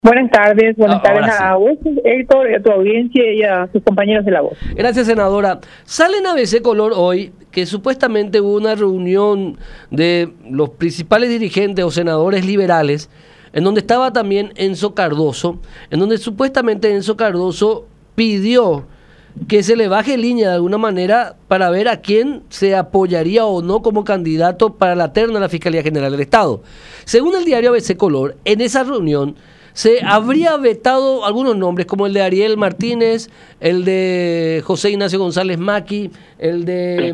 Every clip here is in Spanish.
Buenas tardes Ahora a vos, Héctor, a tu audiencia y a sus compañeros de la voz. sí. Gracias, senadora. Sale en ABC Color hoy que supuestamente hubo una reunión de los principales dirigentes o senadores liberales, en donde estaba también Enzo Cardoso, en donde supuestamente Enzo Cardoso pidió que se le baje línea de alguna manera para ver a quién se apoyaría o no como candidato para la terna a la Fiscalía General del Estado. Según el diario ABC Color, en esa reunión se habría vetado algunos nombres, como el de Ariel Martínez, el de José Ignacio González Maqui, el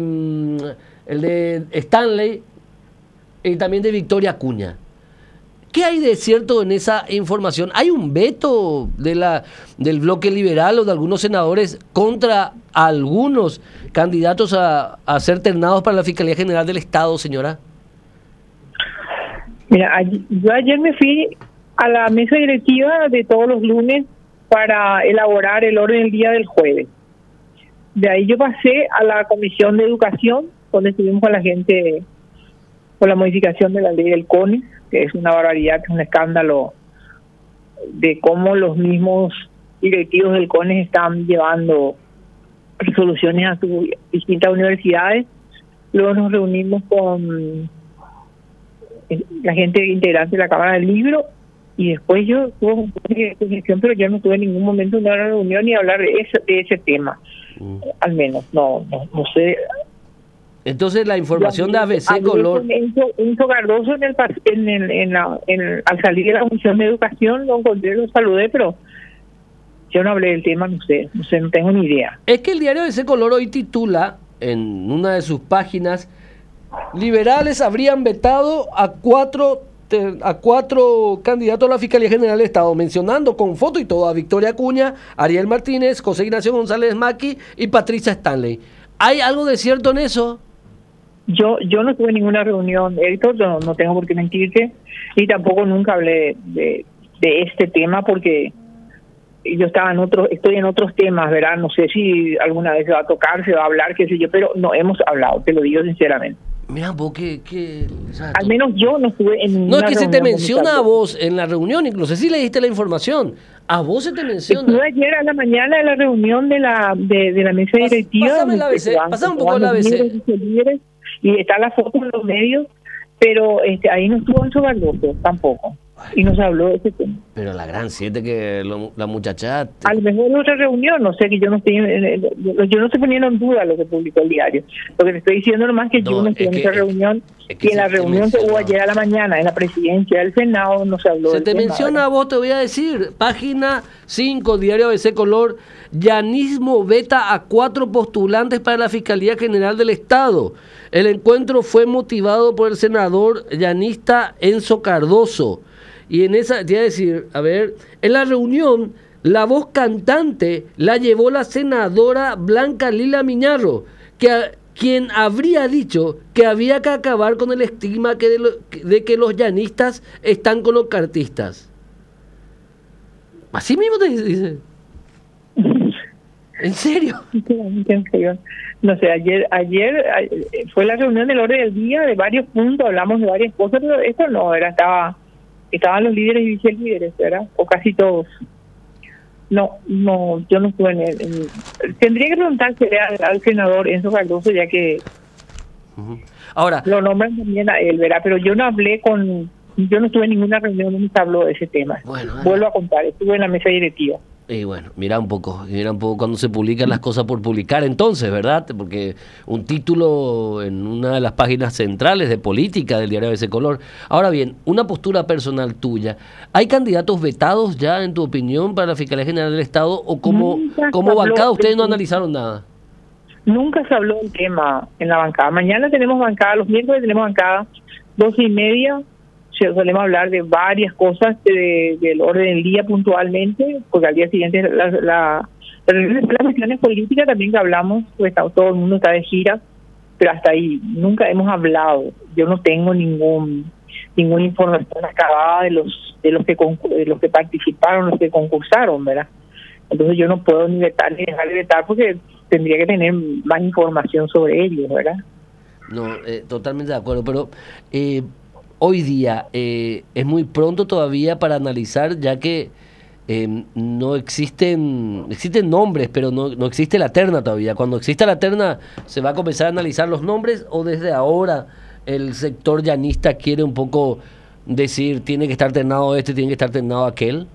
de Stanley y también de Victoria Acuña. ¿Qué hay de cierto en esa información? ¿Hay un veto del bloque liberal o de algunos senadores contra algunos candidatos a ser ternados para la Fiscalía General del Estado, señora? Mira, yo ayer me fui a la mesa directiva de todos los lunes para elaborar el orden del día del jueves. De ahí yo pasé a la Comisión de Educación, donde estuvimos con la gente por la modificación de la ley del CONES, que es una barbaridad, que es un escándalo de cómo los mismos directivos del CONES están llevando resoluciones a sus distintas universidades. Luego nos reunimos con la gente integrante de la Cámara del Libro y después yo tuve un poco de exposición, pero yo no tuve en ningún momento una reunión ni hablar de ese tema. Al menos, no sé. Entonces la información de ABC Color... Enzo Cardoso al salir de la Comisión de Educación lo encontré, lo saludé, pero yo no hablé del tema, no sé, no tengo ni idea. Es que el diario ABC Color hoy titula en una de sus páginas: liberales habrían vetado a cuatro candidatos a la Fiscalía General del Estado, mencionando con foto y todo a Victoria Acuña, Ariel Martínez, José Ignacio González Maqui y Patricia Stanley. ¿Hay algo de cierto en eso? Yo no tuve ninguna reunión, Héctor, no tengo por qué mentirte, y tampoco nunca hablé de este tema porque yo estoy en otros temas, ¿verdad? No sé si alguna vez se va a tocar, se va a hablar, qué sé yo, pero no hemos hablado, te lo digo sinceramente. Mira, vos al menos yo no estuve en ninguna. No, es que se te menciona a vos en la reunión, incluso si le diste la información, a vos se te menciona. Estuve ayer a la mañana en la reunión de la mesa directiva. Pásame un poco el ABC. Y está la foto en los medios, pero ahí no estuvo Enzo Cardoso tampoco. Y no se habló de ese tema. Pero la gran siete que la muchacha... A lo mejor en otra reunión, no sé, que yo no estoy poniendo en duda lo que publicó el diario. Lo que te estoy diciendo nomás que yo no estoy en esa reunión, y en la reunión que hubo ayer a la mañana en la presidencia del Senado no se habló del tema. Se te menciona a vos, te voy a decir, página 5, diario ABC Color: llanismo veta a 4 postulantes para la Fiscalía General del Estado. El encuentro fue motivado por el senador llanista Enzo Cardoso. Y en esa, te iba a decir, a ver, en la reunión, la voz cantante la llevó la senadora Blanca Lila Miñarro, quien habría dicho que había que acabar con el estigma de que los llanistas están con los cartistas. Así mismo te dice. ¿En serio? No sé, ayer fue la reunión del orden del día de varios puntos, hablamos de varias cosas, pero esto no era, estaban los líderes y vicelíderes, ¿verdad? O casi todos. No, yo no estuve tendría que preguntarse al senador Enzo Cardoso, ya que ahora lo nombran también a él, ¿verdad? Pero yo no estuve en ninguna reunión donde se habló de ese tema. Bueno, vuelvo a contar, estuve en la mesa directiva. Y bueno, mira un poco cuando se publican las cosas por publicar, entonces, ¿verdad? Porque un título en una de las páginas centrales de política del diario ABC Color. Ahora bien, una postura personal tuya. ¿Hay candidatos vetados ya, en tu opinión, para la Fiscalía General del Estado? ¿O como bancada ustedes no analizaron nada? Nunca se habló del tema en la bancada. Mañana tenemos bancada, los miércoles tenemos bancada, 12:30. Solemos hablar de varias cosas del orden del día puntualmente, porque al día siguiente las cuestiones políticas también que hablamos, pues todo el mundo está de gira, pero hasta ahí nunca hemos hablado. Yo no tengo ninguna información acabada de los que participaron, los que concursaron, ¿verdad? Entonces yo no puedo ni vetar ni dejar de vetar porque tendría que tener más información sobre ellos, ¿verdad? No, totalmente de acuerdo, pero hoy día es muy pronto todavía para analizar, ya que no existen nombres, pero no existe la terna todavía. Cuando exista la terna, ¿se va a comenzar a analizar los nombres o desde ahora el sector llanista quiere un poco decir, tiene que estar ternado este, tiene que estar ternado aquel?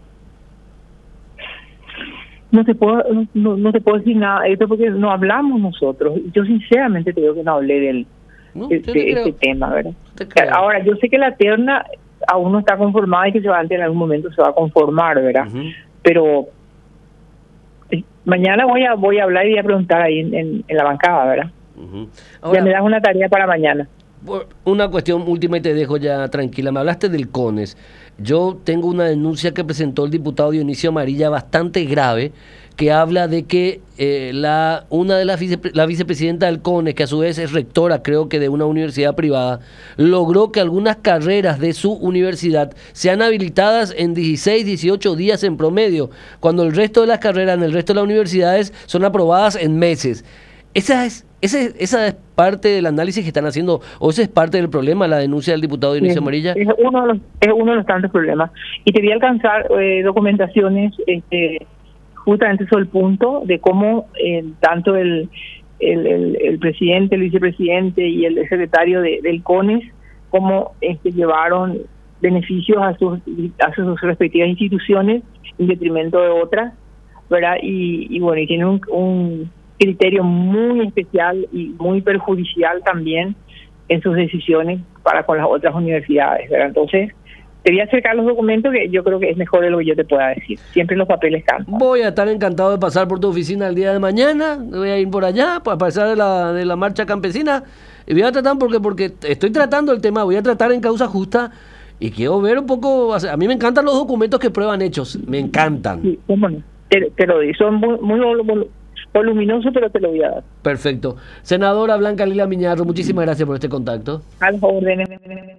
No te puedo decir nada de esto porque no hablamos nosotros. Yo sinceramente te digo que no hablé de este tema, ¿verdad? Ahora, yo sé que la terna aún no está conformada y que en algún momento se va a conformar, ¿verdad? Pero mañana voy a hablar y voy a preguntar ahí en la bancada, ¿verdad? Ahora, ya me das una tarea para mañana. Una cuestión última y te dejo ya tranquila. Me hablaste del CONES. Yo tengo una denuncia que presentó el diputado Dionisio Amarilla bastante grave, que habla de que la vicepresidenta del CONES, que a su vez es rectora, creo que de una universidad privada, logró que algunas carreras de su universidad sean habilitadas en 16, 18 días en promedio, cuando el resto de las carreras en el resto de las universidades son aprobadas en meses. Esa es parte del análisis que están haciendo, o esa es parte del problema, la denuncia del diputado Dionisio Amarilla. Es uno de los tantos problemas. Y te voy a alcanzar documentaciones justamente sobre el punto de cómo tanto el presidente, el vicepresidente y el secretario del CONES, cómo llevaron beneficios a sus respectivas instituciones en detrimento de otras, ¿verdad? Y bueno, y tienen un criterio muy especial y muy perjudicial también en sus decisiones para con las otras universidades, ¿verdad? Entonces, te voy a acercar los documentos que yo creo que es mejor de lo que yo te pueda decir. Siempre los papeles cantan. Voy a estar encantado de pasar por tu oficina el día de mañana. Voy a ir por allá para pasar de la marcha campesina. Y voy a tratar, porque estoy tratando el tema, voy a tratar en causa justa y quiero ver un poco. A mí me encantan los documentos que prueban hechos. Me encantan. Sí, cómo no. Te lo digo. Son muy voluminoso, pero te lo voy a dar. Perfecto. Senadora Blanca Lila Miñarro, muchísimas gracias por este contacto. A las órdenes.